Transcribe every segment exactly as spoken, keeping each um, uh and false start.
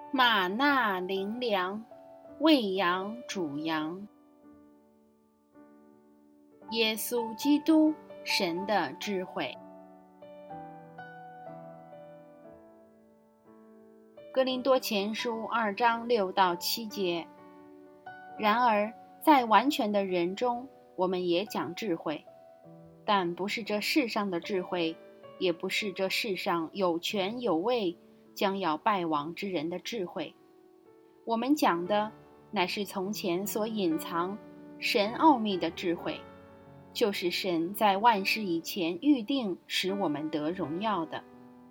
玛纳灵粮，喂养主羊。耶稣基督，神的智慧。哥林多前书二章六到七节。然而，在完全的人中，我们也讲智慧，但不是这世上的智慧，也不是这世上有权有位将要败亡之人的智慧。我们讲的乃是从前所隐藏神奥秘的智慧，就是神在万事以前预定使我们得荣耀的。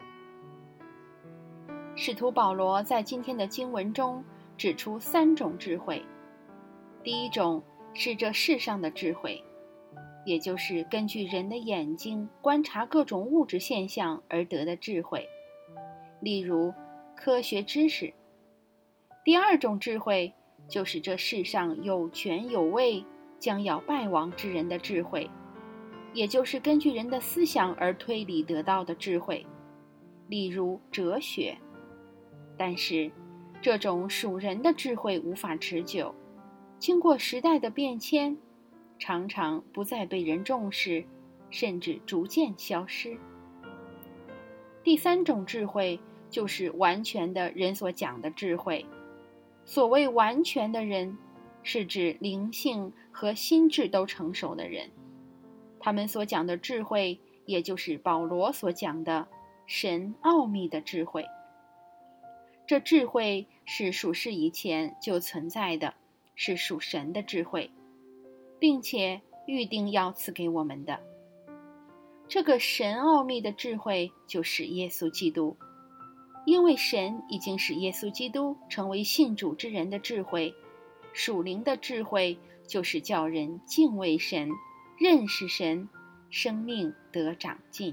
使徒保罗在今天的经文中指出三种智慧。第一种是这世上的智慧，也就是根据人的眼睛观察各种物质现象而得的智慧，例如科学知识。第二种智慧就是这世上有权有位将要败亡之人的智慧，也就是根据人的思想而推理得到的智慧，例如哲学。但是这种属人的智慧无法持久，经过时代的变迁，常常不再被人重视，甚至逐渐消失。第三种智慧就是完全的人所讲的智慧。所谓完全的人，是指灵性和心智都成熟的人。他们所讲的智慧，也就是保罗所讲的神奥秘的智慧。这智慧是属世以前就存在的，是属神的智慧，并且预定要赐给我们的。这个神奥秘的智慧就是耶稣基督，因为神已经使耶稣基督成为信主之人的智慧。属灵的智慧就是叫人敬畏神，认识神，生命得长进。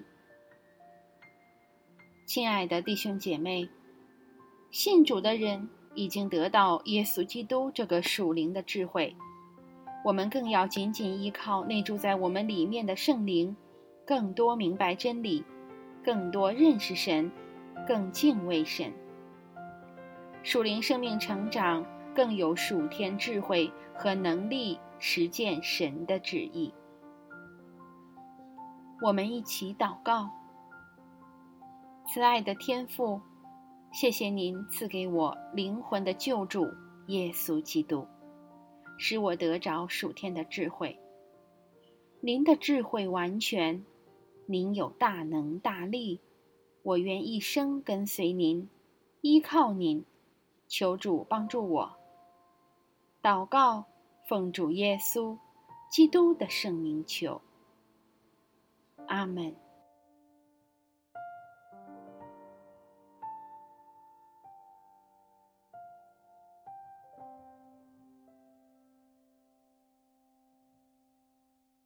亲爱的弟兄姐妹，信主的人已经得到耶稣基督这个属灵的智慧，我们更要紧紧依靠内住在我们里面的圣灵，更多明白真理，更多认识神，更敬畏神。属灵生命成长更有属天智慧和能力实践神的旨意。我们一起祷告。慈爱的天父，谢谢您赐给我灵魂的救主耶稣基督，使我得着属天的智慧。您的智慧完全，您有大能大力，我愿一生跟随您，依靠您，求主帮助我。祷告，奉主耶稣基督的圣名求，阿们。